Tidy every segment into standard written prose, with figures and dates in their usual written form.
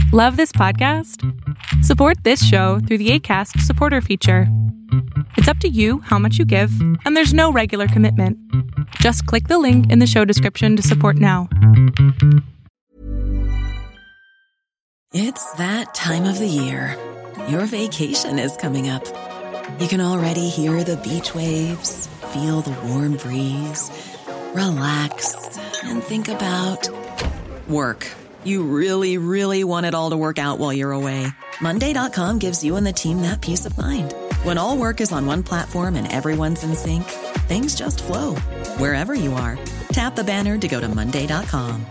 Love this podcast? Support this show through the Acast supporter feature. It's up to you how much you give, and there's no regular commitment. Just click the link in the show description to support now. It's that time of the year. Your vacation is coming up. You can already hear the beach waves, feel the warm breeze, relax, and think about work. You really, really want it all to work out while you're away. Monday.com gives you and the team that peace of mind. When all work is on one platform and everyone's in sync, things just flow. Wherever you are, tap the banner to go to Monday.com.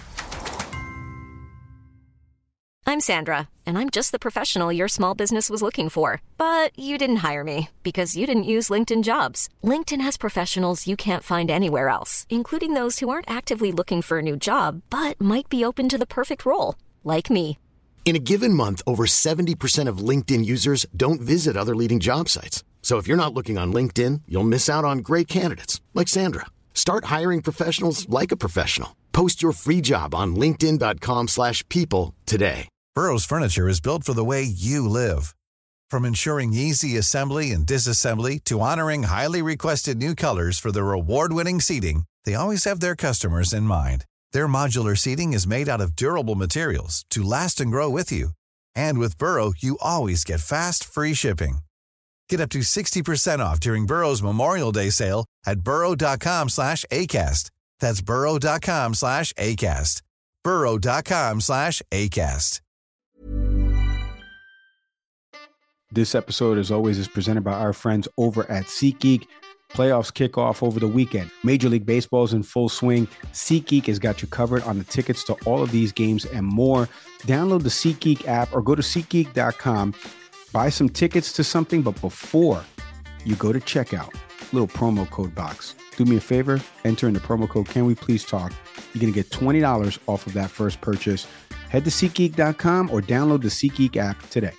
I'm Sandra, and I'm just the professional your small business was looking for. But you didn't hire me because you didn't use LinkedIn Jobs. LinkedIn has professionals you can't find anywhere else, including those who aren't actively looking for a new job, but might be open to the perfect role, like me. In a given month, over 70% of LinkedIn users don't visit other leading job sites. So if you're not looking on LinkedIn, you'll miss out on great candidates like Sandra. Start hiring professionals like a professional. Post your free job on linkedin.com/people today. Burrow's furniture is built for the way you live. From ensuring easy assembly and disassembly to honoring highly requested new colors for their award-winning seating, they always have their customers in mind. Their modular seating is made out of durable materials to last and grow with you. And with Burrow, you always get fast, free shipping. Get up to 60% off during Burrow's Memorial Day sale at burrow.com/ACAST. That's burrow.com/ACAST. burrow.com/ACAST. This episode, as always, is presented by our friends over at SeatGeek. Playoffs kick off over the weekend. Major League Baseball is in full swing. SeatGeek has got you covered on the tickets to all of these games and more. Download the SeatGeek app or go to SeatGeek.com. Buy some tickets to something, but before you go to checkout, little promo code box. Do me a favor, enter in the promo code, Can We Please Talk? You're going to get $20 off of that first purchase. Head to SeatGeek.com or download the SeatGeek app today.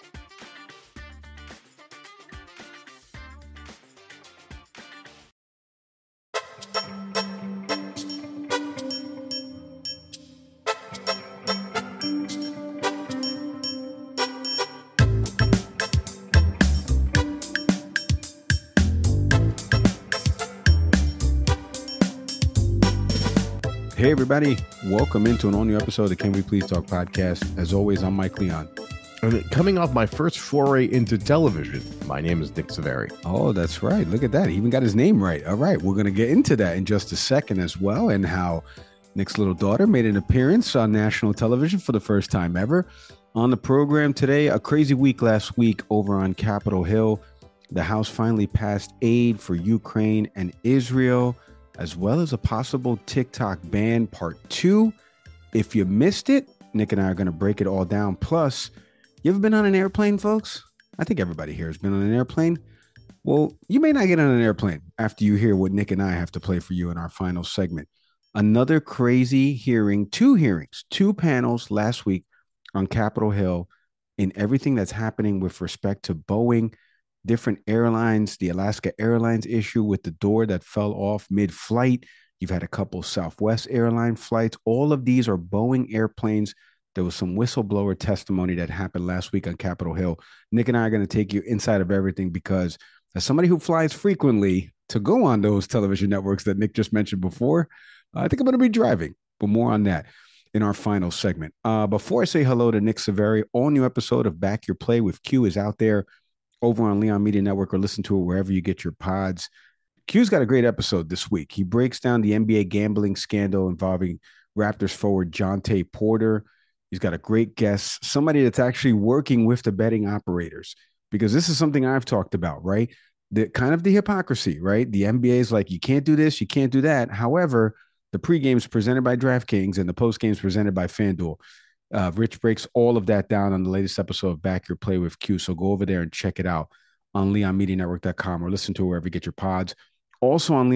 Hey, everybody. Welcome into an all-new episode of the Can We Please Talk podcast. As always, I'm Mike Leon. And coming off my first foray into television, my name is Nick Saveri. Oh, that's right. Look at that. He even got his name right. All right. We're going to get into that in just a second as well, and how Nick's little daughter made an appearance on national television for the first time ever. On the program today, a crazy week last week over on Capitol Hill. The House finally passed aid for Ukraine and Israel, as well as a possible TikTok ban part 2. If you missed it, Nick and I are going to break it all down. Plus, you ever been on an airplane, folks? I think everybody here has been on an airplane. Well, you may not get on an airplane after you hear what Nick and I have to play for you in our final segment. Another crazy hearing, 2 hearings, 2 panels last week on Capitol Hill in everything that's happening with respect to Boeing, different airlines, the Alaska Airlines issue with the door that fell off mid-flight. You've had a couple Southwest airline flights. All of these are Boeing airplanes. There was some whistleblower testimony that happened last week on Capitol Hill. Nick and I are going to take you inside of everything because as somebody who flies frequently to go on those television networks that Nick just mentioned before, I think I'm going to be driving, but more on that in our final segment. Before I say hello to Nick Saveri, all new episode of Back Your Play with Q is out there over on Leon Media Network, or listen to it wherever you get your pods. Q's got a great episode this week. He breaks down the NBA gambling scandal involving Raptors forward Jontay Porter. He's got a great guest, somebody that's actually working with the betting operators, because this is something I've talked about, right? The kind of the hypocrisy, right? The NBA is like, you can't do this, you can't do that. However, the pregame is presented by DraftKings and the postgame is presented by FanDuel. Rich breaks all of that down on the latest episode of Back Your Play with Q. So go over there and check it out on LeonMediaNetwork.com or listen to it wherever you get your pods. Also on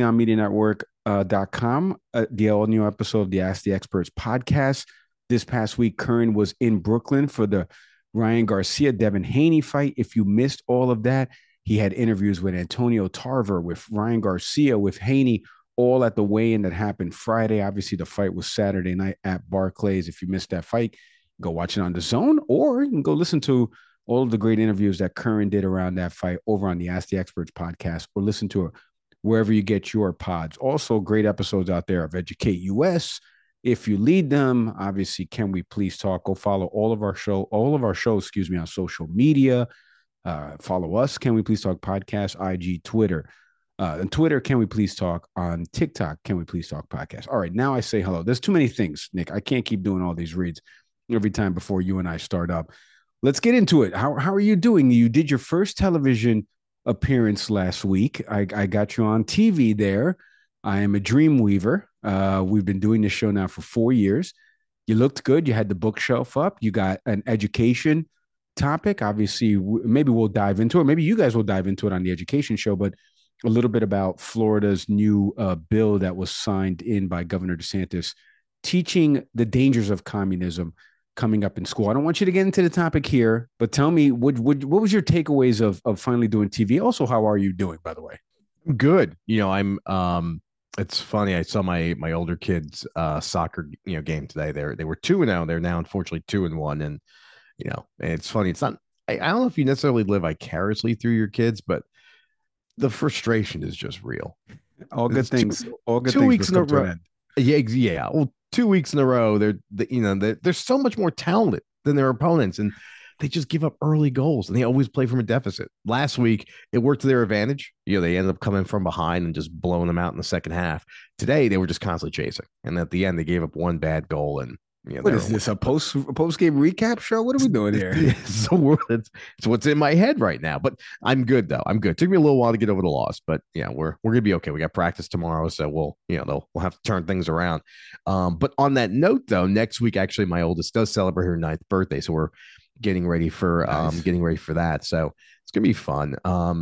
LeonMediaNetwork.com, the all-new episode of the Ask the Experts podcast. This past week, Curran was in Brooklyn for the Ryan Garcia-Devin Haney fight. If you missed all of that, he had interviews with Antonio Tarver, with Ryan Garcia, with Haney, all at the weigh-in that happened Friday. Obviously, the fight was Saturday night at Barclays. If you missed that fight, go watch it on the Zone, or you can go listen to all of the great interviews that Curran did around that fight over on the Ask the Experts podcast, or listen to it wherever you get your pods. Also, great episodes out there of Educate US. If you lead them, obviously, Can We Please Talk? Go follow all of our shows, on social media. Follow us, Can We Please Talk Podcast, IG, Twitter. And Twitter, Can We Please Talk? On TikTok, Can We Please Talk Podcast? All right, now I say hello. There's too many things, Nick. I can't keep doing all these reads every time before you and I start up. Let's get into it. How are you doing? You did your first television appearance last week. I got you on TV there. I am a dream weaver. We've been doing this show now for 4 years. You looked good. You had the bookshelf up. You got an education topic. Obviously, maybe we'll dive into it. Maybe you guys will dive into it on the education show, but a little bit about Florida's new bill that was signed in by Governor DeSantis, teaching the dangers of communism coming up in school. I don't want you to get into the topic here, but tell me, what was your takeaways of finally doing TV? Also, how are you doing, by the way? Good. I'm it's funny. I saw my older kids soccer game today. They were 2-0. They're now unfortunately 2-1. And it's funny. It's not. I don't know if you necessarily live vicariously through your kids, but the frustration is just real. All good things. All good 2 things weeks in a row. Yeah. Well, 2 weeks in a row. They're so much more talented than their opponents, and they just give up early goals, and they always play from a deficit. Last week, it worked to their advantage. They ended up coming from behind and just blowing them out in the second half. Today, they were just constantly chasing, and at the end, they gave up one bad goal. And what is this, a post game recap show? What are we doing here? So it's what's in my head right now. But I'm good though. I'm good. Took me a little while to get over the loss, but we're gonna be okay. We got practice tomorrow, so we'll have to turn things around. But on that note, though, next week actually my oldest does celebrate her 9th birthday, so we're getting ready for that. So it's gonna be fun.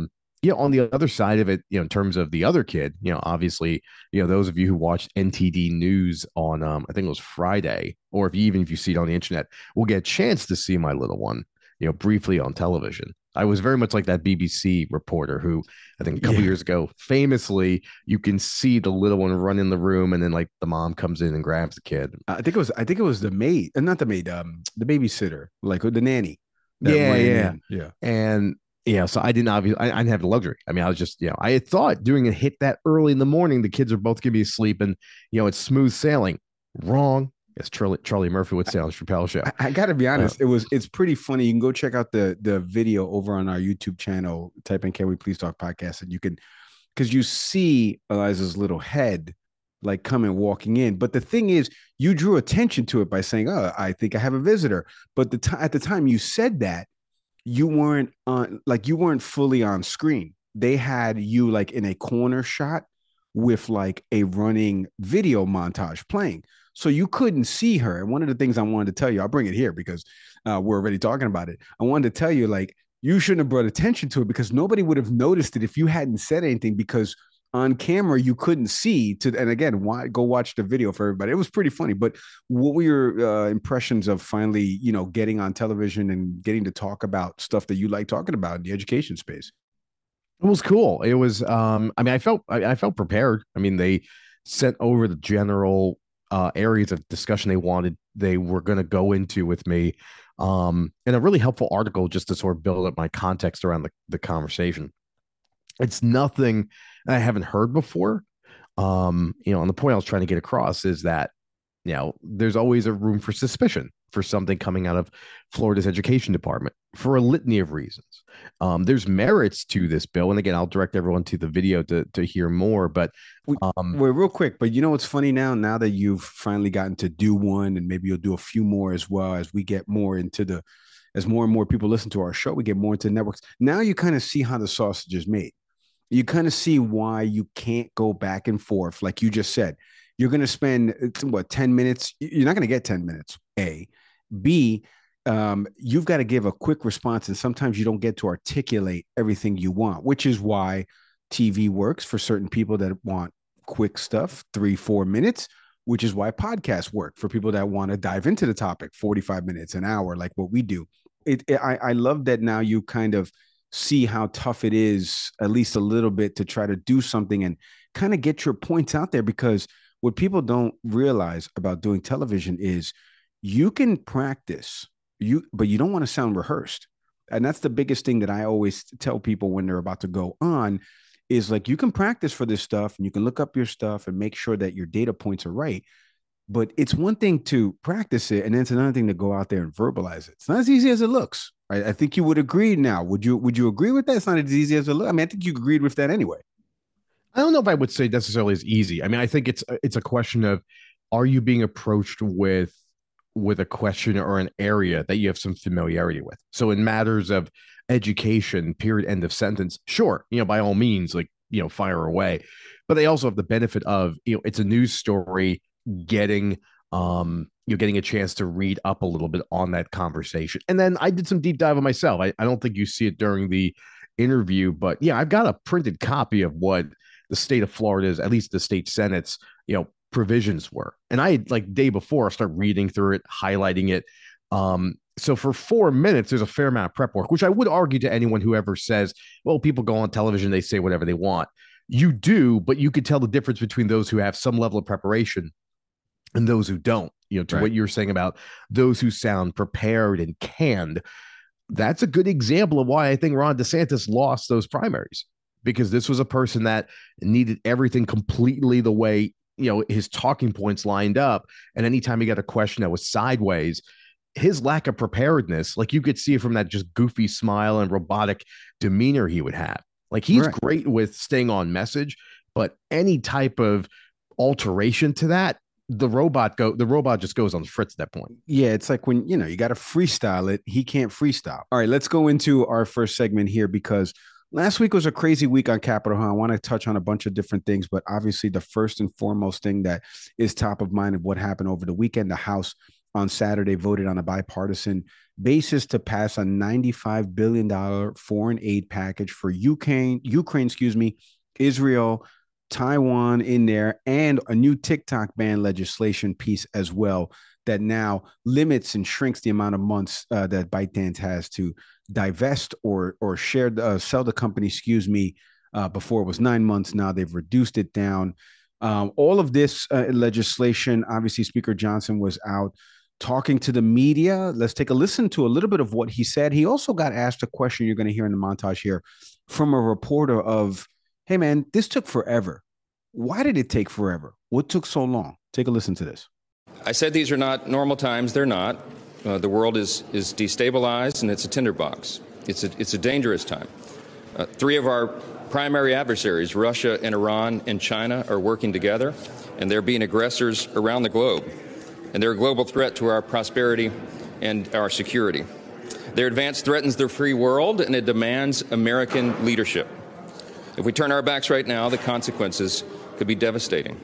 On the other side of it, in terms of the other kid, obviously, those of you who watched NTD News on, I think it was Friday, or if you see it on the internet, will get a chance to see my little one, briefly on television. I was very much like that BBC reporter who, I think a couple years ago, famously, you can see the little one run in the room, and then like the mom comes in and grabs the kid. I think it was the maid, not the maid, the babysitter, like the nanny. Yeah. And so I didn't have the luxury. I mean, I was just, I had thought doing a hit that early in the morning, the kids are both going to be asleep and, it's smooth sailing. Wrong. As Charlie Murphy would say on the Chappelle Show. I got to be honest. It's pretty funny. You can go check out the video over on our YouTube channel. Type in Can We Please Talk Podcast, and you can, because you see Eliza's little head like coming walking in. But the thing is, you drew attention to it by saying, "Oh, I think I have a visitor." But at the time you said that, you weren't fully on screen. They had you like in a corner shot with like a running video montage playing. So you couldn't see her. And one of the things I wanted to tell you, I'll bring it here because we're already talking about it. I wanted to tell you, like, you shouldn't have brought attention to it because nobody would have noticed it if you hadn't said anything, because on camera you couldn't see and again, go watch the video for everybody. It was pretty funny. But what were your impressions of finally, getting on television and getting to talk about stuff that you like talking about in the education space? It was cool. It was, I felt prepared. I mean, they sent over the general areas of discussion they were going to go into with me, and a really helpful article just to sort of build up my context around the conversation. It's nothing I haven't heard before. And the point I was trying to get across is that, there's always a room for suspicion for something coming out of Florida's education department for a litany of reasons. There's merits to this bill. And again, I'll direct everyone to the video to hear more, but wait, real quick. But what's funny now that you've finally gotten to do one, and maybe you'll do a few more as well as we get more into as more and more people listen to our show, we get more into networks. Now you kind of see how the sausage is made. You kind of see why you can't go back and forth. Like you just said, you're going to spend 10 minutes. You're not going to get 10 minutes. A, B, you've got to give a quick response. And sometimes you don't get to articulate everything you want, which is why TV works for certain people that want quick stuff, 3-4 minutes, which is why podcasts work for people that want to dive into the topic, 45 minutes, an hour, like what we do. I love that now you kind of see how tough it is, at least a little bit, to try to do something and kind of get your points out there, because what people don't realize about doing television is you can practice, but you don't want to sound rehearsed. And that's the biggest thing that I always tell people when they're about to go on is like, you can practice for this stuff and you can look up your stuff and make sure that your data points are right. But it's one thing to practice it, and then it's another thing to go out there and verbalize it. It's not as easy as it looks, right? I think you would agree now. Would you agree with that? It's not as easy as it looks. I mean, I think you agreed with that anyway. I don't know if I would say necessarily as easy. I mean, I think it's a question of, are you being approached with a question or an area that you have some familiarity with? So in matters of education, period, end of sentence, sure, by all means, like, fire away. But they also have the benefit of, it's a news story, getting you're getting a chance to read up a little bit on that conversation. And then I did some deep dive on myself. I don't think you see it during the interview, but yeah, I've got a printed copy of what the state of Florida's, at least the state Senate's, provisions were. And I had, like, day before, start reading through it, highlighting it. So for 4 minutes, there's a fair amount of prep work, which I would argue to anyone who ever says, well, people go on television, they say whatever they want. You do, but you could tell the difference between those who have some level of preparation and those who don't, to right. What you're saying about those who sound prepared and canned. That's a good example of why I think Ron DeSantis lost those primaries, because this was a person that needed everything completely the way, his talking points lined up. And anytime he got a question that was sideways, his lack of preparedness, like, you could see it from that just goofy smile and robotic demeanor he would have. Like, he's right. Great with staying on message, but any type of alteration to that, the robot just goes on the fritz at that point. Yeah, it's like when, you got to freestyle it. He can't freestyle. All right, let's go into our first segment here, because last week was a crazy week on Capitol Hill. I want to touch on a bunch of different things, but obviously the first and foremost thing that is top of mind of what happened over the weekend, the House on Saturday voted on a bipartisan basis to pass a $95 billion foreign aid package for Ukraine, Israel, Taiwan in there, and a new TikTok ban legislation piece as well that now limits and shrinks the amount of months that ByteDance has to divest or sell the company, before it was 9 months. Now they've reduced it down. All of this legislation, obviously Speaker Johnson was out talking to the media. Let's take a listen to a little bit of what he said. He also got asked a question you're going to hear in the montage here from a reporter of, hey man, this took forever. Why did it take forever? What took so long? Take a listen to this. I said these are not normal times. They're not. The world is destabilized, and it's a tinderbox. It's a dangerous time. Three of our primary adversaries, Russia and Iran and China, are working together, and they're being aggressors around the globe. And they're a global threat to our prosperity and our security. Their advance threatens the free world, and it demands American leadership. If we turn our backs right now, the consequences could be devastating.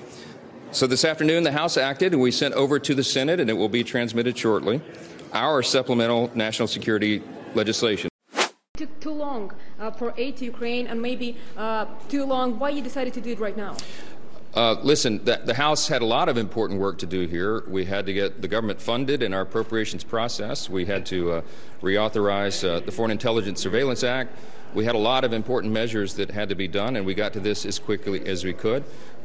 So this afternoon, the House acted, and we sent over to the Senate, and it will be transmitted shortly, our supplemental national security legislation. It took too long for aid to Ukraine, and maybe too long. Why you decided to do it right now? Listen, the House had a lot of important work to do here. We had to get the government funded in our appropriations process. We had to reauthorize the Foreign Intelligence Surveillance Act. We had a lot of important measures that had to be done, and we got to this as quickly as we could.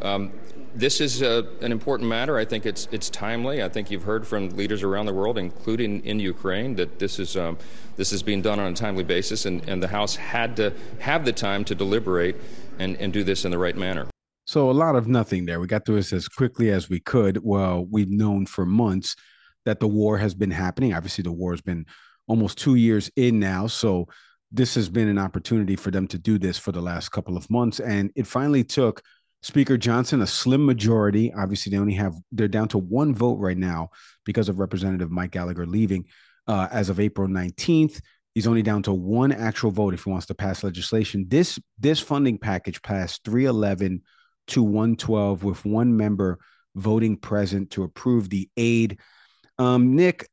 This is an important matter. I think it's timely. I think you've heard from leaders around the world, including in Ukraine, that this is being done on a timely basis, and the House had to have the time to deliberate and do this in the right manner. So a lot of nothing there. We got through this as quickly as we could. Well, we've known for months that the war has been happening. Obviously, the war has been almost 2 years in now. So this has been an opportunity for them to do this for the last couple of months. And it finally took Speaker Johnson a slim majority. Obviously, they're down to one vote right now because of Representative Mike Gallagher leaving as of April 19th. He's only down to one actual vote if he wants to pass legislation. This funding package passed 311 to 112 with one member voting present to approve the aid. Nick,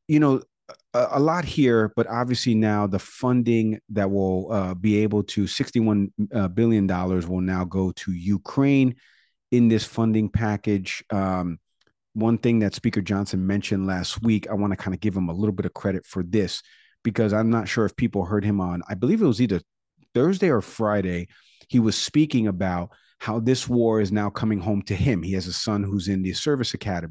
a lot here, but obviously now the funding that will be able to $61 billion will now go to Ukraine in this funding package. One thing that Speaker Johnson mentioned last week, I want to kind of give him a little bit of credit for this, because I'm not sure if people heard him on, I believe it was either Thursday or Friday. He was speaking about how this war is now coming home to him. He has a son who's in the service academies.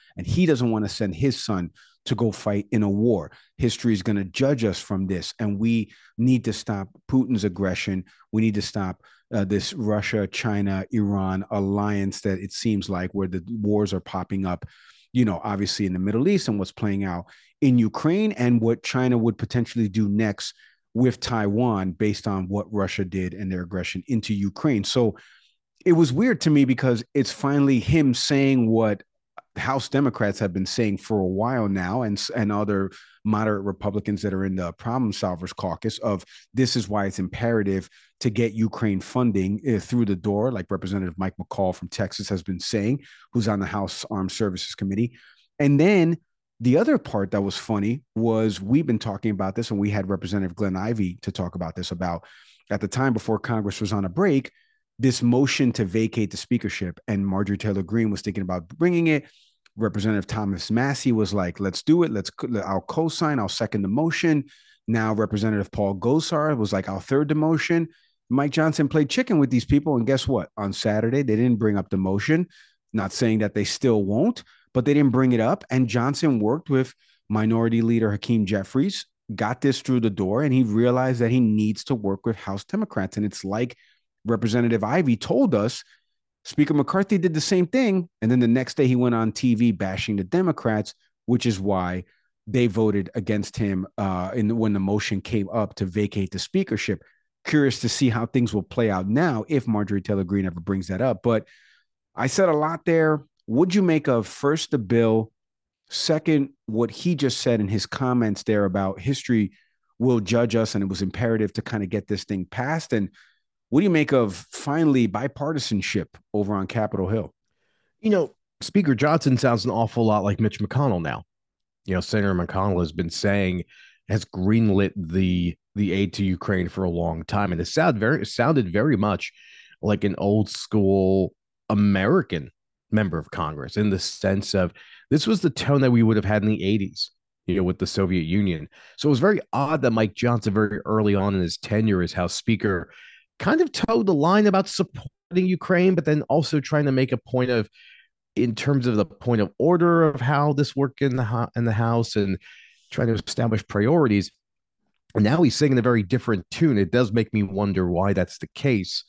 and he doesn't want to send his son to go fight in a war. History is going to judge us from this, and we need to stop Putin's aggression. We need to stop this Russia, China, Iran alliance that it seems like, where the wars are popping up, obviously in the Middle East, and what's playing out in Ukraine, and what China would potentially do next with Taiwan based on what Russia did and their aggression into Ukraine. So it was weird to me because it's finally him saying what House Democrats have been saying for a while now, and other moderate Republicans that are in the Problem Solvers Caucus, of this is why it's imperative to get Ukraine funding through the door, like Representative Mike McCall from Texas has been saying, who's on the House Armed Services Committee. And then the other part that was funny was, we've been talking about this, and we had Representative Glenn Ivey to talk about this, about at the time before Congress was on a break, this motion to vacate the speakership, and Marjorie Taylor Greene was thinking about bringing it. Representative Thomas Massie was like, let's do it. I'll co-sign. I'll second the motion. Now Representative Paul Gosar was like, I'll third the motion. Mike Johnson played chicken with these people. And guess what? On Saturday, they didn't bring up the motion. Not saying that they still won't, but they didn't bring it up. And Johnson worked with Minority Leader Hakeem Jeffries, got this through the door, and he realized that he needs to work with House Democrats. And it's like Representative Ivey told us, Speaker McCarthy did the same thing. And then the next day he went on TV bashing the Democrats, which is why they voted against him when the motion came up to vacate the speakership. Curious to see how things will play out now if Marjorie Taylor Greene ever brings that up. But I said a lot there. What'd you make of, first, the bill, second, what he just said in his comments there about history will judge us, and it was imperative to kind of get this thing passed? And what do you make of, finally, bipartisanship over on Capitol Hill? Speaker Johnson sounds an awful lot like Mitch McConnell now. Senator McConnell has been saying, has greenlit the aid to Ukraine for a long time. And it sounded very much like an old school American member of Congress, in the sense of, this was the tone that we would have had in the 80s, with the Soviet Union. So it was very odd that Mike Johnson, very early on in his tenure as House Speaker, kind of towed the line about supporting Ukraine, but then also trying to make a point of, in terms of the point of order of how this worked in the House, and trying to establish priorities. And now he's singing a very different tune. It does make me wonder why that's the case.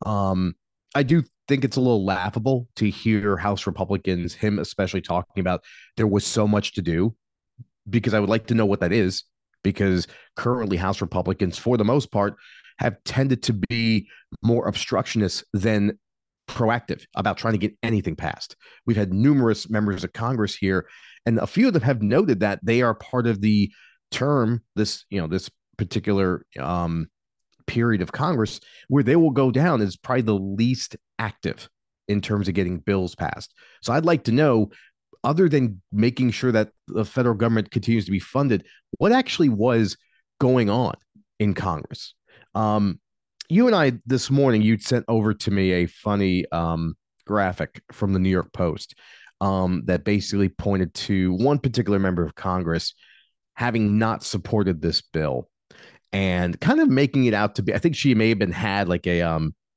I do think it's a little laughable to hear House Republicans, him especially, talking about there was so much to do, because I would like to know what that is, because currently House Republicans, for the most part, have tended to be more obstructionist than proactive about trying to get anything passed. We've had numerous members of Congress here, and a few of them have noted that they are part of the term, this particular period of Congress, where they will go down as probably the least active in terms of getting bills passed. So I'd like to know, other than making sure that the federal government continues to be funded, what actually was going on in Congress? You and I, this morning, you'd sent over to me a funny graphic from the New York Post that basically pointed to one particular member of Congress having not supported this bill, and kind of making it out to be, I think she may have been had like a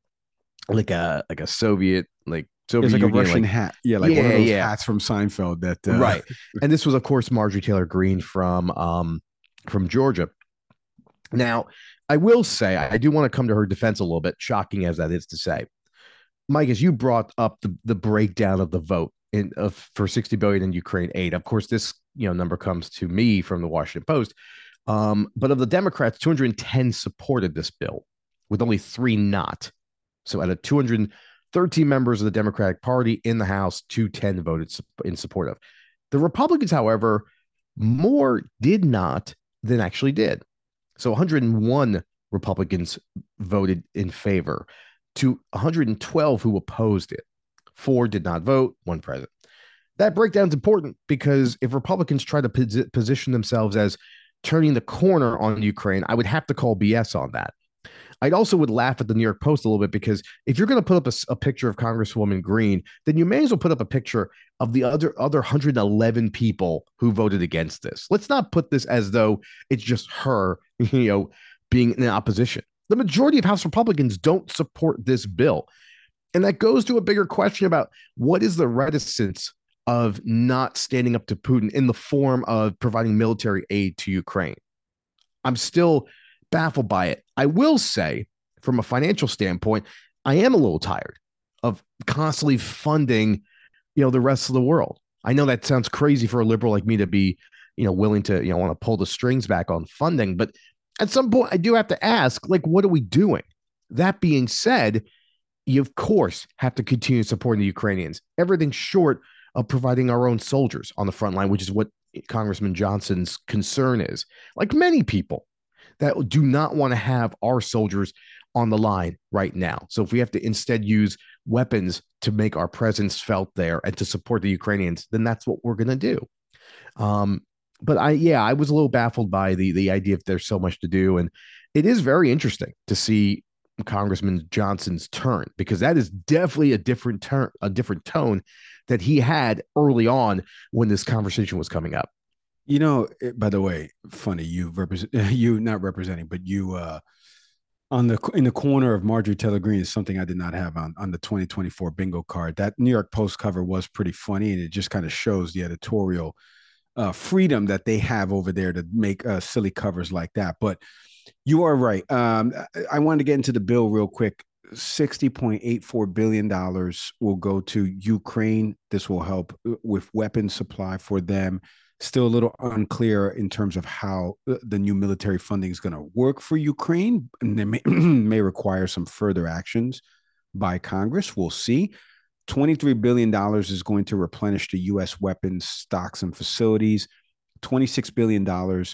Soviet, like Soviet it's like Union, a Russian hat. Yeah, like one of those hats from Seinfeld. That right. And this was, of course, Marjorie Taylor Greene from Georgia. Now, I will say, I do want to come to her defense a little bit, shocking as that is to say. Mike, as you brought up the breakdown of the vote for $60 billion in Ukraine aid, of course, this number comes to me from the Washington Post. But of the Democrats, 210 supported this bill, with only 3 not. So out of 213 members of the Democratic Party in the House, 210 voted in support of. The Republicans, however, more did not than actually did. So 101 Republicans voted in favor to 112 who opposed it. 4 did not vote, 1 present. That breakdown is important, because if Republicans try to position themselves as turning the corner on Ukraine, I would have to call BS on that. I also would laugh at the New York Post a little bit, because if you're going to put up a picture of Congresswoman Greene, then you may as well put up a picture of the other 111 people who voted against this. Let's not put this as though it's just her, being in opposition. The majority of House Republicans don't support this bill. And that goes to a bigger question about what is the reticence of not standing up to Putin in the form of providing military aid to Ukraine. I'm still baffled by it. I will say, from a financial standpoint, I am a little tired of constantly funding, the rest of the world. I know that sounds crazy for a liberal like me to be, willing to, want to pull the strings back on funding. But at some point, I do have to ask, what are we doing? That being said, you, of course, have to continue supporting the Ukrainians. Everything short of providing our own soldiers on the front line, which is what Congressman Johnson's concern is. Like many people that do not want to have our soldiers on the line right now. So if we have to instead use weapons to make our presence felt there and to support the Ukrainians, then that's what we're going to do. But I was a little baffled by the idea if there's so much to do. And it is very interesting to see Congressman Johnson's turn, because that is definitely a different tone that he had early on when this conversation was coming up. By the way, funny, you not representing, but you in the corner of Marjorie Taylor Greene is something I did not have on the 2024 bingo card. That New York Post cover was pretty funny, and it just kind of shows the editorial freedom that they have over there to make silly covers like that. But you are right. I wanted to get into the bill real quick. $60.84 billion will go to Ukraine. This will help with weapons supply for them. Still a little unclear in terms of how the new military funding is going to work for Ukraine. And they may require some further actions by Congress. We'll see. $23 billion is going to replenish the U.S. weapons stocks and facilities. $26 billion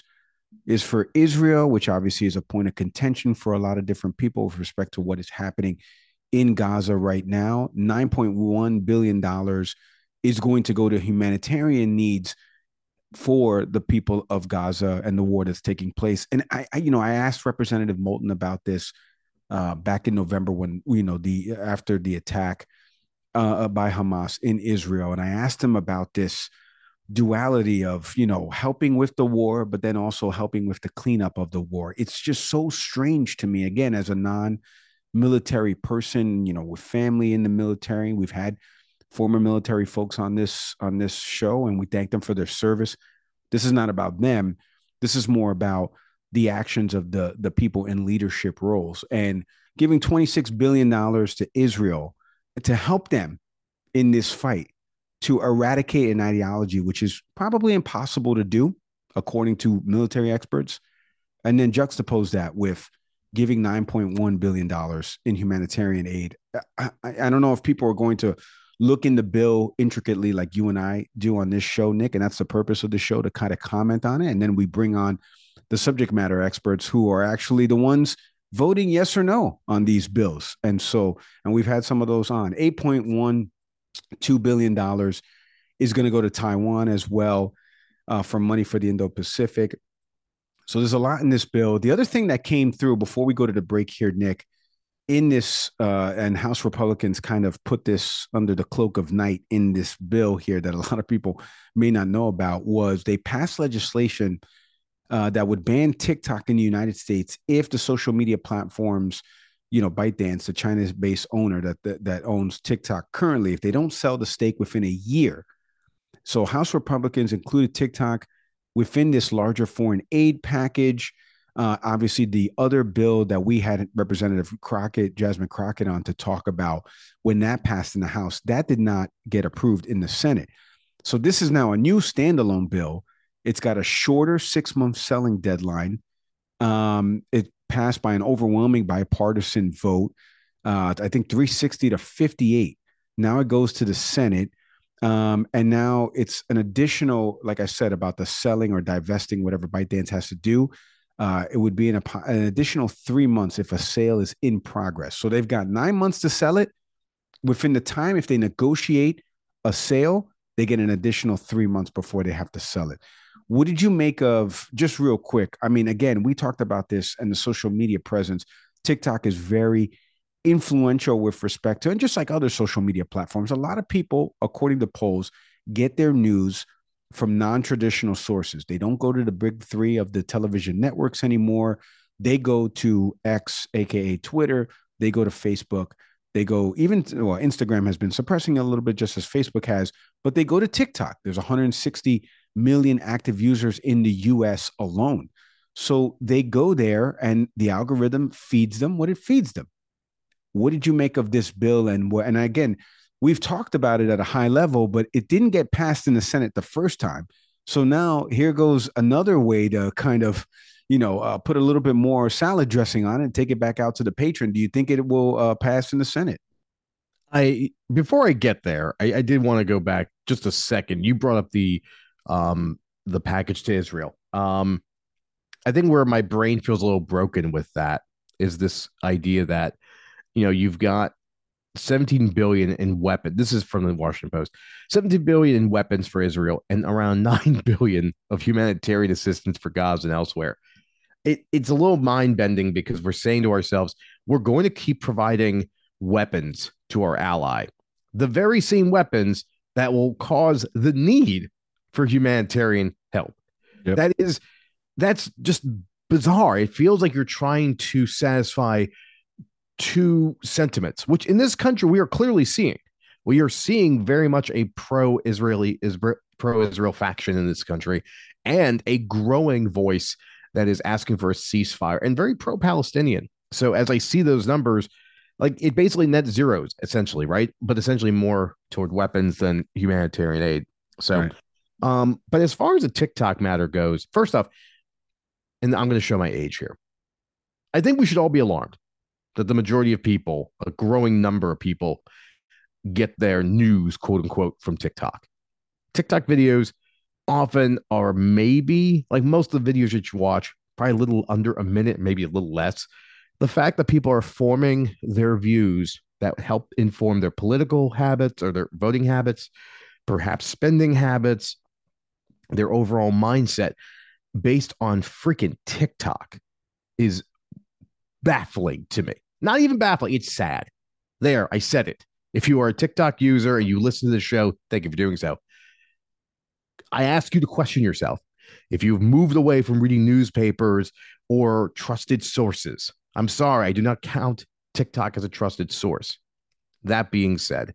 is for Israel, which obviously is a point of contention for a lot of different people with respect to what is happening in Gaza right now. $9.1 billion is going to go to humanitarian needs for the people of Gaza and the war that's taking place. And I asked Representative Moulton about this back in November when, after the attack by Hamas in Israel. And I asked him about this duality of, helping with the war, but then also helping with the cleanup of the war. It's just so strange to me, again, as a non-military person, with family in the military. We've had former military folks on this show, and we thank them for their service. This is not about them. This is more about the actions of the people in leadership roles, and giving $26 billion to Israel to help them in this fight to eradicate an ideology, which is probably impossible to do, according to military experts, and then juxtapose that with giving $9.1 billion in humanitarian aid. I don't know if people are going to look in the bill intricately like you and I do on this show, Nick, and that's the purpose of the show, to kind of comment on it. And then we bring on the subject matter experts who are actually the ones voting yes or no on these bills. And we've had some of those on. $8.12 billion is going to go to Taiwan as well for money for the Indo-Pacific. So there's a lot in this bill. The other thing that came through before we go to the break here, Nick, in this, and House Republicans kind of put this under the cloak of night in this bill here that a lot of people may not know about, was they passed legislation that would ban TikTok in the United States if the social media platforms, ByteDance, the China-based owner that owns TikTok currently, if they don't sell the stake within a year. So House Republicans included TikTok within this larger foreign aid package. Obviously, the other bill that we had Representative Jasmine Crockett on to talk about, when that passed in the House, that did not get approved in the Senate. So this is now a new standalone bill. It's got a shorter 6-month selling deadline. It passed by an overwhelming bipartisan vote. I think 360 to 58. Now it goes to the Senate. And now it's an additional, like I said, about the selling or divesting, whatever ByteDance has to do. It would be an additional 3 months if a sale is in progress. So they've got 9 months to sell it. Within the time, if they negotiate a sale, they get an additional 3 months before they have to sell it. What did you make of, just real quick? I mean, again, we talked about this and the social media presence. TikTok is very influential with respect to, and just like other social media platforms, a lot of people, according to polls, get their news from non-traditional sources. They don't go to the big three of the television networks anymore. They go to X, aka Twitter. They go to Facebook. They go Instagram has been suppressing it a little bit, just as Facebook has, but they go to TikTok. There's 160 million active users in the US alone. So they go there and the algorithm feeds them what it feeds them. What did you make of this bill? And again, we've talked about it at a high level, but it didn't get passed in the Senate the first time. So now here goes another way to kind of, put a little bit more salad dressing on it and take it back out to the patron. Do you think it will pass in the Senate? Before I get there, I did want to go back just a second. You brought up the package to Israel. I think where my brain feels a little broken with that is this idea that, you've got 17 billion in weapons. This is from the Washington Post. 17 billion in weapons for Israel and around 9 billion of humanitarian assistance for Gaza and elsewhere. It's a little mind-bending because we're saying to ourselves, we're going to keep providing weapons to our ally, the very same weapons that will cause the need for humanitarian help. Yep. That's just bizarre. It feels like you're trying to satisfy two sentiments, which in this country we are clearly seeing. We are seeing very much a pro-Israel faction in this country, and a growing voice that is asking for a ceasefire and very pro-Palestinian. So as I see those numbers, like it basically net zeros essentially, right? But essentially more toward weapons than humanitarian aid. So, right. But as far as the TikTok matter goes, first off, and I'm going to show my age here, I think we should all be alarmed that the majority of people, a growing number of people, get their news, quote unquote, from TikTok. TikTok videos often are maybe, like most of the videos that you watch, probably a little under a minute, maybe a little less. The fact that people are forming their views that help inform their political habits or their voting habits, perhaps spending habits, their overall mindset based on freaking TikTok is baffling to me. Not even baffling, it's sad. There, I said it. If you are a TikTok user and you listen to the show, thank you for doing so. I ask you to question yourself. If you've moved away from reading newspapers or trusted sources, I'm sorry, I do not count TikTok as a trusted source. That being said,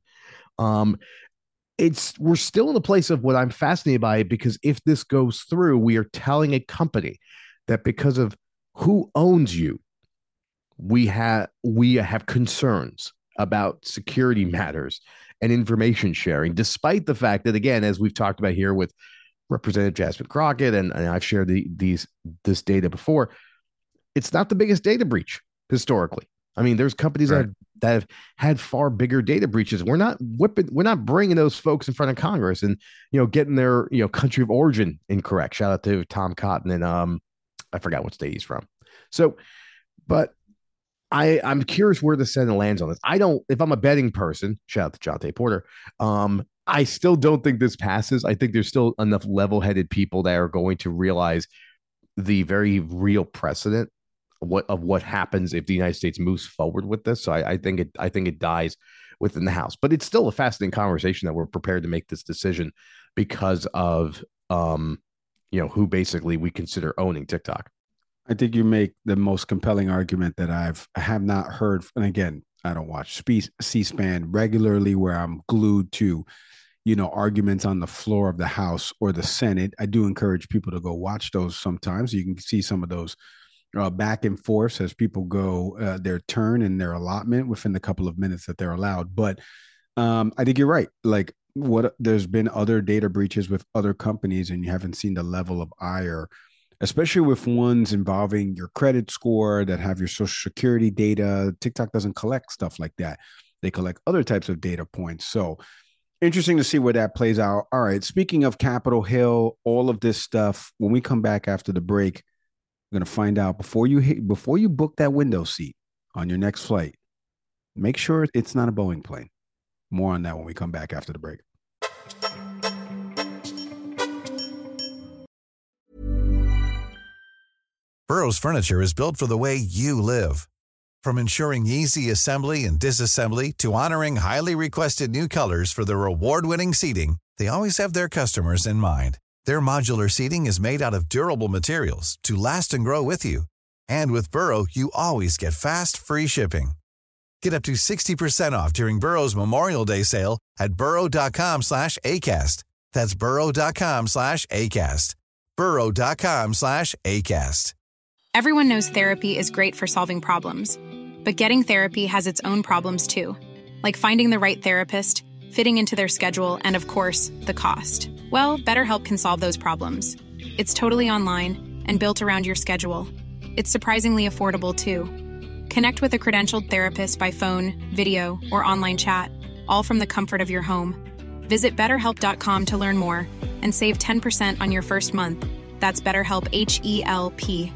we're still in the place of what I'm fascinated by, because if this goes through, we are telling a company that because of who owns you, we have concerns about security matters and information sharing, despite the fact that, again, as we've talked about here with Representative Jasmine Crockett, and I've shared this data before, it's not the biggest data breach historically. I mean, there's companies that have had far bigger data breaches. We're not bringing those folks in front of Congress and, getting their, country of origin incorrect. Shout out to Tom Cotton and I forgot what state he's from. So, but I'm curious where the Senate lands on this. If I'm a betting person, shout out to John T. Porter, I still don't think this passes. I think there's still enough level-headed people that are going to realize the very real precedent of what happens if the United States moves forward with this. So I think it dies within the House, but it's still a fascinating conversation that we're prepared to make this decision because of who basically we consider owning TikTok. I think you make the most compelling argument that I have not heard. And again, I don't watch C-SPAN regularly where I'm glued to, arguments on the floor of the House or the Senate. I do encourage people to go watch those sometimes. You can see some of those back and forth as people go their turn and their allotment within the couple of minutes that they're allowed. But I think you're right. Like there's been other data breaches with other companies, and you haven't seen the level of ire, especially with ones involving your credit score that have your social security data. TikTok doesn't collect stuff like that. They collect other types of data points. So interesting to see where that plays out. All right. Speaking of Capitol Hill, all of this stuff, when we come back after the break, we're going to find out before you book that window seat on your next flight, make sure it's not a Boeing plane. More on that when we come back after the break. Burrow's furniture is built for the way you live. From ensuring easy assembly and disassembly to honoring highly requested new colors for their award-winning seating, they always have their customers in mind. Their modular seating is made out of durable materials to last and grow with you. And with Burrow, you always get fast, free shipping. Get up to 60% off during Burrow's Memorial Day sale at burrow.com/ACAST. That's burrow.com/ACAST. burrow.com/ACAST. Everyone knows therapy is great for solving problems, but getting therapy has its own problems too, like finding the right therapist, fitting into their schedule, and of course, the cost. Well, BetterHelp can solve those problems. It's totally online and built around your schedule. It's surprisingly affordable too. Connect with a credentialed therapist by phone, video, or online chat, all from the comfort of your home. Visit BetterHelp.com to learn more and save 10% on your first month. That's BetterHelp, H-E-L-P.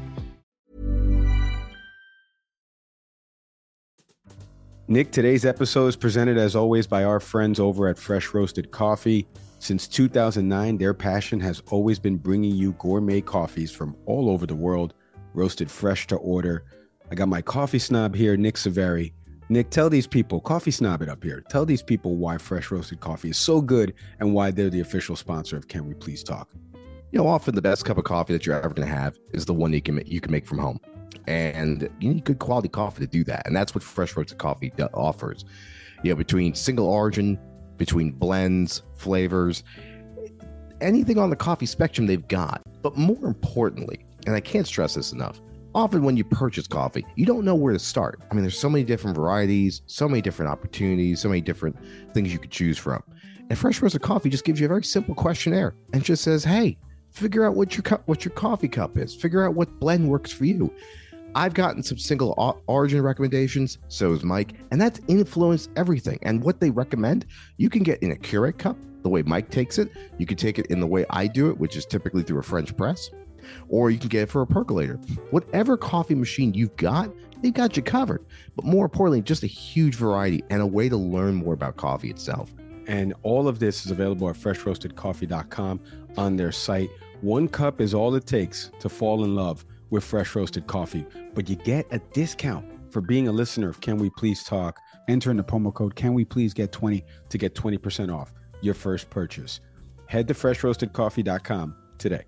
Nick, today's episode is presented as always by our friends over at Fresh Roasted Coffee. Since 2009, their passion has always been bringing you gourmet coffees from all over the world, roasted fresh to order. I got my coffee snob here, Nick Saveri. Nick, tell these people, coffee snob it up here. Tell these people why Fresh Roasted Coffee is so good and why they're the official sponsor of Can We Please Talk. You know, often the best cup of coffee that you're ever going to have is the one you can make from home. And you need good quality coffee to do that. And that's what Fresh Roasted Coffee offers. You know, between single origin, between blends, flavors, anything on the coffee spectrum they've got. But more importantly, and I can't stress this enough, often when you purchase coffee, you don't know where to start. I mean, there's so many different varieties, so many different opportunities, so many different things you could choose from. And Fresh Roasted Coffee just gives you a very simple questionnaire and just says, hey, figure out what your coffee cup is. Figure out what blend works for you. I've gotten some single origin recommendations, so has Mike, and that's influenced everything. And what they recommend, you can get in a Keurig cup, the way Mike takes it. You can take it in the way I do it, which is typically through a French press, or you can get it for a percolator. Whatever coffee machine you've got, they've got you covered. But more importantly, just a huge variety and a way to learn more about coffee itself. And all of this is available at freshroastedcoffee.com on their site. One cup is all it takes to fall in love with Fresh Roasted Coffee, but you get a discount for being a listener of Can We Please Talk. Enter in the promo code Can We Please Get 20 to get 20% off your first purchase. Head to freshroastedcoffee.com today.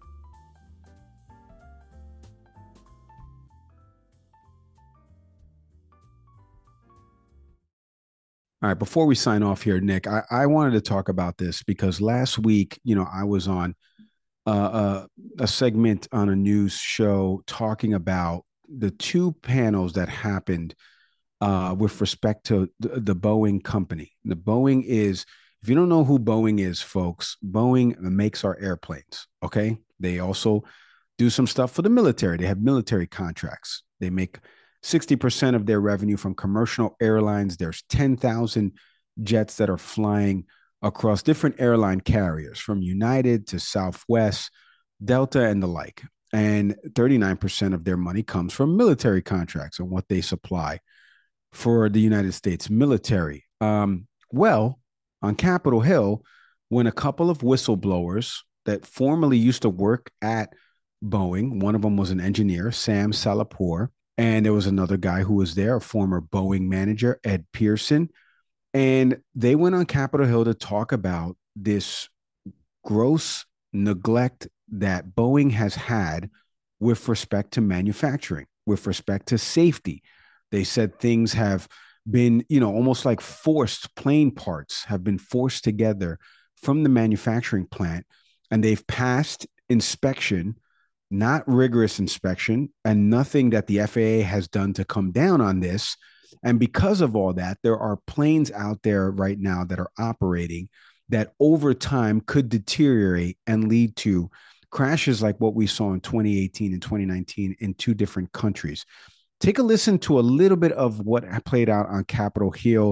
All right, before we sign off here, Nick, I wanted to talk about this because last week, you know, I was on a segment on a news show talking about the two panels that happened with respect to the Boeing company. The Boeing is, if you don't know who Boeing is, folks, Boeing makes our airplanes, okay? They also do some stuff for the military. They have military contracts. They make 60% of their revenue from commercial airlines. There's 10,000 jets that are flying across different airline carriers, from United to Southwest, Delta, and the like. And 39% of their money comes from military contracts and what they supply for the United States military. Well, on Capitol Hill, when a couple of whistleblowers that formerly used to work at Boeing, one of them was an engineer, Sam Salahpour, and there was another guy who was there, a former Boeing manager, Ed Pearson. And they went on Capitol Hill to talk about this gross neglect that Boeing has had with respect to manufacturing, with respect to safety. They said things have been, you know, almost like forced, plane parts have been forced together from the manufacturing plant, and they've passed inspection, not rigorous inspection, and nothing that the FAA has done to come down on this. And because of all that, there are planes out there right now that are operating that over time could deteriorate and lead to crashes like what we saw in 2018 and 2019 in two different countries. Take a listen to a little bit of what played out on Capitol Hill,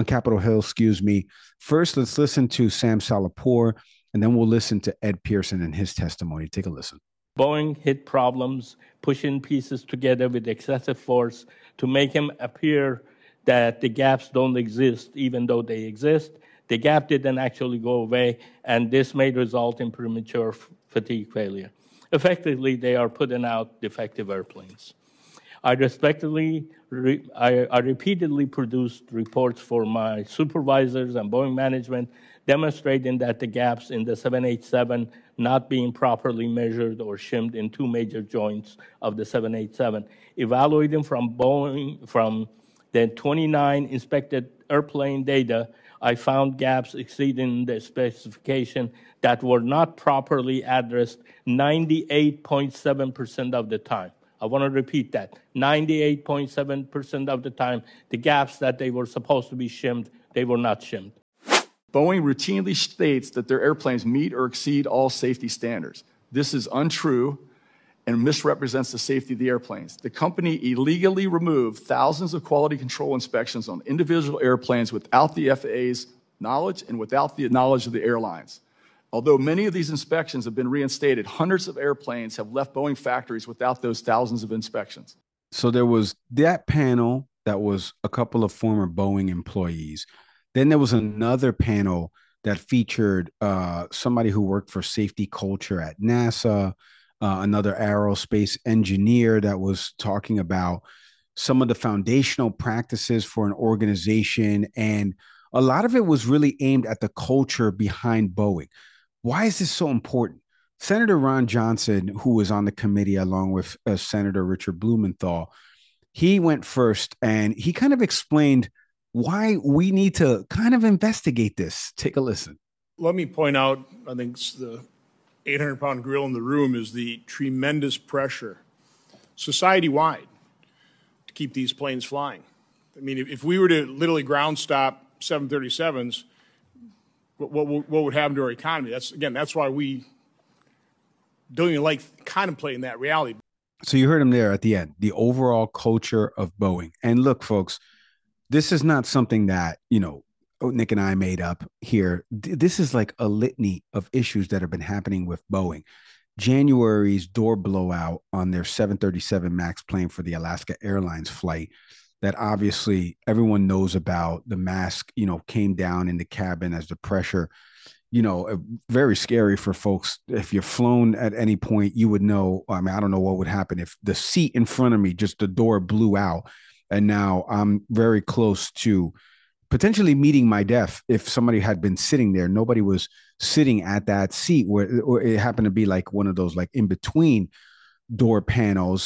First, let's listen to Sam Salahpour, and then we'll listen to Ed Pearson and his testimony. Take a listen. Boeing hit problems, pushing pieces together with excessive force to make him appear that the gaps don't exist, even though they exist. The gap didn't actually go away, and this may result in premature fatigue failure. Effectively, they are putting out defective airplanes. I repeatedly produced reports for my supervisors and Boeing management demonstrating that the gaps in the 787 not being properly measured or shimmed in two major joints of the 787. Evaluating from Then 29 inspected airplane data, I found gaps exceeding the specification that were not properly addressed 98.7% of the time. I want to repeat that. 98.7% of the time, the gaps that they were supposed to be shimmed, they were not shimmed. Boeing routinely states that their airplanes meet or exceed all safety standards. This is untrue and misrepresents the safety of the airplanes. The company illegally removed thousands of quality control inspections on individual airplanes without the FAA's knowledge and without the knowledge of the airlines. Although many of these inspections have been reinstated, hundreds of airplanes have left Boeing factories without those thousands of inspections. So there was that panel that was a couple of former Boeing employees. Then there was another panel that featured somebody who worked for safety culture at NASA, another aerospace engineer that was talking about some of the foundational practices for an organization. And a lot of it was really aimed at the culture behind Boeing. Why is this so important? Senator Ron Johnson, who was on the committee along with Senator Richard Blumenthal, he went first and he kind of explained why we need to kind of investigate this. Take a listen. Let me point out, I think the 800-pound gorilla in the room is the tremendous pressure society-wide to keep these planes flying. I mean, if we were to literally ground stop 737s, what would happen to our economy? That's why we don't even like contemplating that reality. So you heard him there at the end, the overall culture of Boeing. And look, folks, this is not something that, Nick and I made up here. This is like a litany of issues that have been happening with Boeing. January's door blowout on their 737 MAX plane for the Alaska Airlines flight that obviously everyone knows about. The mask, came down in the cabin as the pressure, very scary for folks. If you're flown at any point, you would know. I mean, I don't know what would happen if the seat in front of me, just the door blew out. And now I'm very close to potentially meeting my death if somebody had been sitting there. Nobody was sitting at that seat or it happened to be like one of those like in between door panels.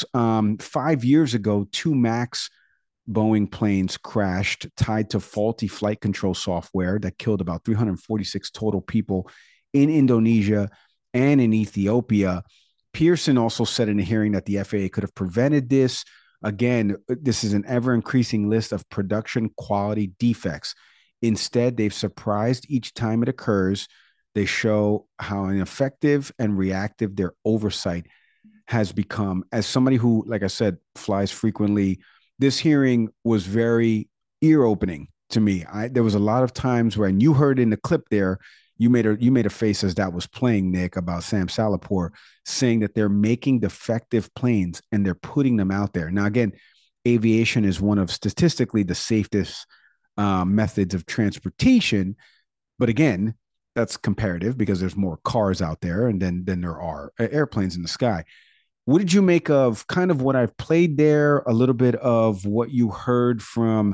5 years ago, 2 MAX Boeing planes crashed tied to faulty flight control software that killed about 346 total people in Indonesia and in Ethiopia. Pearson also said in a hearing that the FAA could have prevented this. Again, this is an ever-increasing list of production quality defects. Instead, they've surprised each time it occurs. They show how ineffective and reactive their oversight has become. As somebody who, like I said, flies frequently, this hearing was very ear-opening to me. There was a lot of times when you heard in the clip there, you made a face as that was playing, Nick, about Sam Salahpour saying that they're making defective planes and they're putting them out there. Now, again, aviation is one of statistically the safest methods of transportation. But again, that's comparative because there's more cars out there and then there are airplanes in the sky. What did you make of kind of what I've played there, a little bit of what you heard from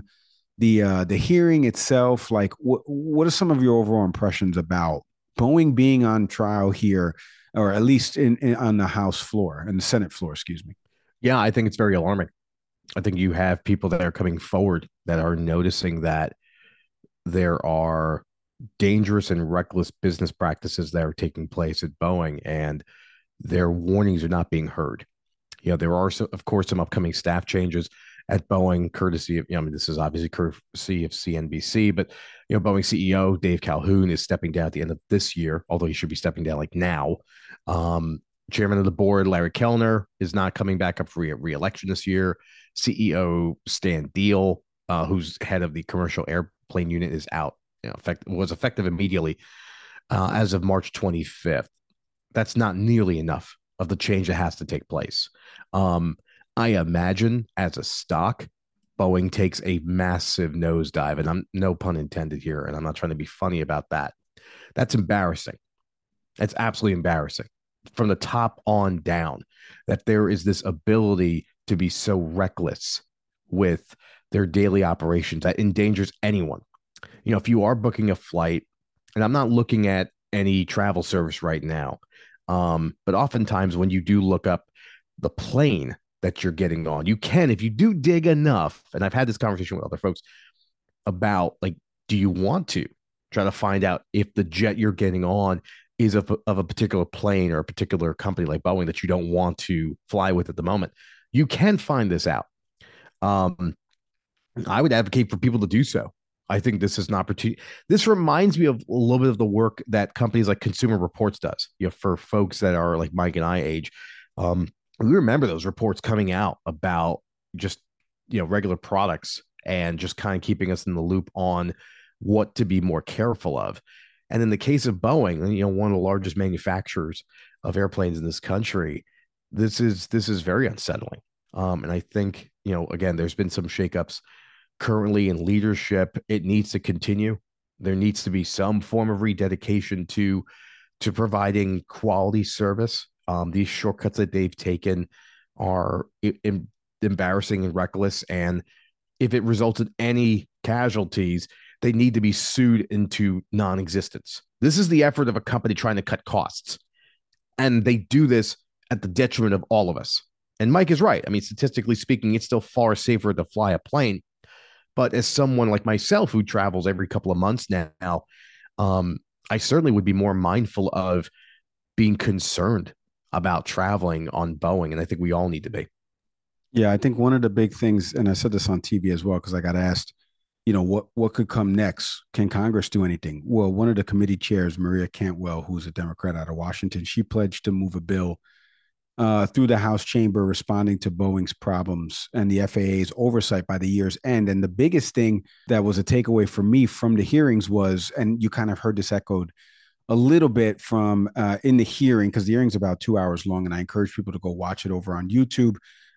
the hearing itself? Like, what are some of your overall impressions about Boeing being on trial here, or at least on the House floor and the Senate floor, excuse me? Yeah, I think it's very alarming. I think you have people that are coming forward that are noticing that there are dangerous and reckless business practices that are taking place at Boeing, and their warnings are not being heard. There are, of course, some upcoming staff changes at Boeing, courtesy of, this is obviously courtesy of CNBC, but, Boeing CEO Dave Calhoun is stepping down at the end of this year, although he should be stepping down like now. Chairman of the board, Larry Kellner, is not coming back up for re-election this year. CEO Stan Deal, who's head of the commercial airplane unit, is out. Was effective immediately as of March 25th. That's not nearly enough of the change that has to take place. I imagine as a stock, Boeing takes a massive nosedive, and I'm no pun intended here, and I'm not trying to be funny about that. That's embarrassing. That's absolutely embarrassing from the top on down, that there is this ability to be so reckless with their daily operations that endangers anyone. If you are booking a flight, and I'm not looking at any travel service right now, but oftentimes when you do look up the plane that you're getting on. You can, if you do dig enough, and I've had this conversation with other folks about, like, do you want to try to find out if the jet you're getting on is of a particular plane or a particular company like Boeing that you don't want to fly with at the moment? You can find this out. I would advocate for people to do so. I think this is an opportunity. This reminds me of a little bit of the work that companies like Consumer Reports does, for folks that are like Mike and I age. We remember those reports coming out about just, regular products and just kind of keeping us in the loop on what to be more careful of. And in the case of Boeing, one of the largest manufacturers of airplanes in this country, this is very unsettling. And I think, again, there's been some shakeups currently in leadership. It needs to continue. There needs to be some form of rededication to providing quality service. These shortcuts that they've taken are embarrassing and reckless. And if it results in any casualties, they need to be sued into non-existence. This is the effort of a company trying to cut costs. And they do this at the detriment of all of us. And Mike is right. I mean, statistically speaking, it's still far safer to fly a plane. But as someone like myself who travels every couple of months now, I certainly would be more mindful of being concerned about traveling on Boeing. And I think we all need to be. Yeah, I think one of the big things, and I said this on TV as well, because I got asked, what could come next? Can Congress do anything? Well, one of the committee chairs, Maria Cantwell, who's a Democrat out of Washington, she pledged to move a bill through the House chamber responding to Boeing's problems and the FAA's oversight by the year's end. And the biggest thing that was a takeaway for me from the hearings was, and you kind of heard this echoed a little bit from in the hearing, because the hearing's about 2 hours long, and I encourage people to go watch it over on YouTube.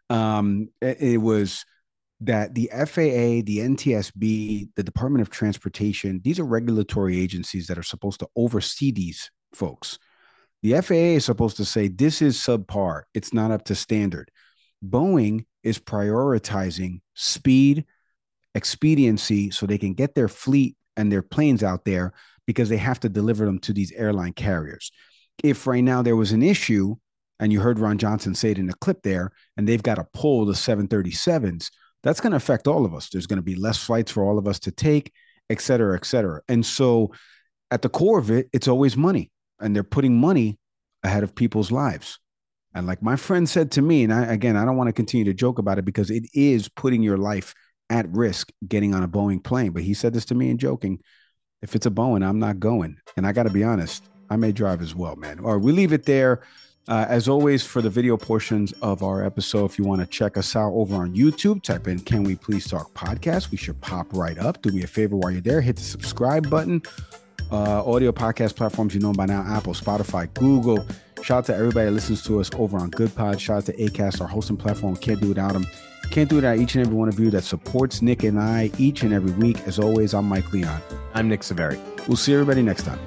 It was that the FAA, the NTSB, the Department of Transportation, these are regulatory agencies that are supposed to oversee these folks. The FAA is supposed to say, this is subpar. It's not up to standard. Boeing is prioritizing speed, expediency, so they can get their fleet and their planes out there because they have to deliver them to these airline carriers. If right now there was an issue, and you heard Ron Johnson say it in the clip there, and they've got to pull the 737s, that's going to affect all of us. There's going to be less flights for all of us to take, et cetera, et cetera. And so at the core of it, it's always money. And they're putting money ahead of people's lives. And like my friend said to me, and I don't want to continue to joke about it because it is putting your life at risk getting on a Boeing plane. But he said this to me in joking, if it's a Boeing, I'm not going. And I got to be honest, I may drive as well, man. All right, we leave it there. As always, for the video portions of our episode, if you want to check us out over on YouTube, type in Can We Please Talk Podcast. We should pop right up. Do me a favor while you're there, hit the subscribe button. Audio podcast platforms, you know by now, Apple, Spotify, Google. Shout out to everybody that listens to us over on Good Pod. Shout out to Acast, our hosting platform. Can't do without them. Can't do without each and every one of you that supports Nick and I each and every week. As always, I'm Mike Leon. I'm Nick Saveri. We'll see everybody next time.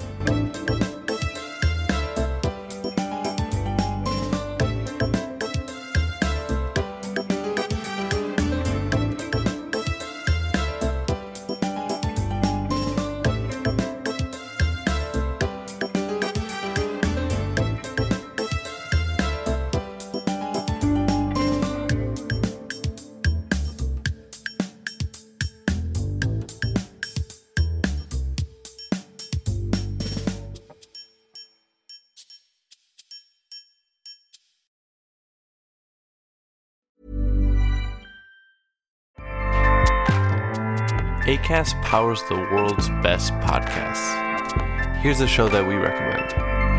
Acast powers the world's best podcasts. Here's a show that we recommend.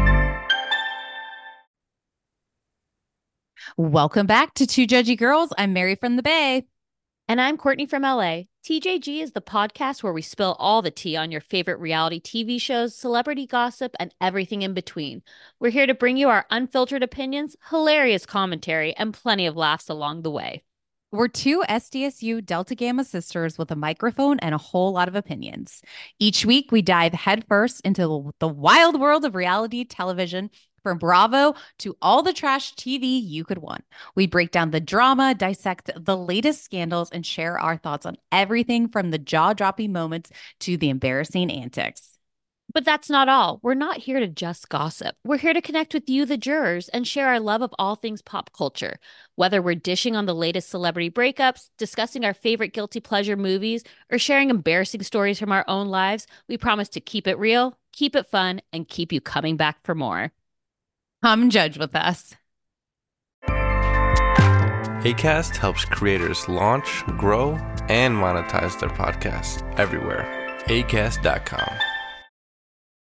Welcome back to Two Judgy Girls. I'm Mary from the Bay. And I'm Courtney from LA. TJG is the podcast where we spill all the tea on your favorite reality TV shows, celebrity gossip, and everything in between. We're here to bring you our unfiltered opinions, hilarious commentary, and plenty of laughs along the way. We're two SDSU Delta Gamma sisters with a microphone and a whole lot of opinions. Each week, we dive headfirst into the wild world of reality television, from Bravo to all the trash TV you could want. We break down the drama, dissect the latest scandals, and share our thoughts on everything from the jaw-dropping moments to the embarrassing antics. But that's not all. We're not here to just gossip. We're here to connect with you, the jurors, and share our love of all things pop culture. Whether we're dishing on the latest celebrity breakups, discussing our favorite guilty pleasure movies, or sharing embarrassing stories from our own lives, we promise to keep it real, keep it fun, and keep you coming back for more. Come judge with us. Acast helps creators launch, grow, and monetize their podcasts everywhere. Acast.com.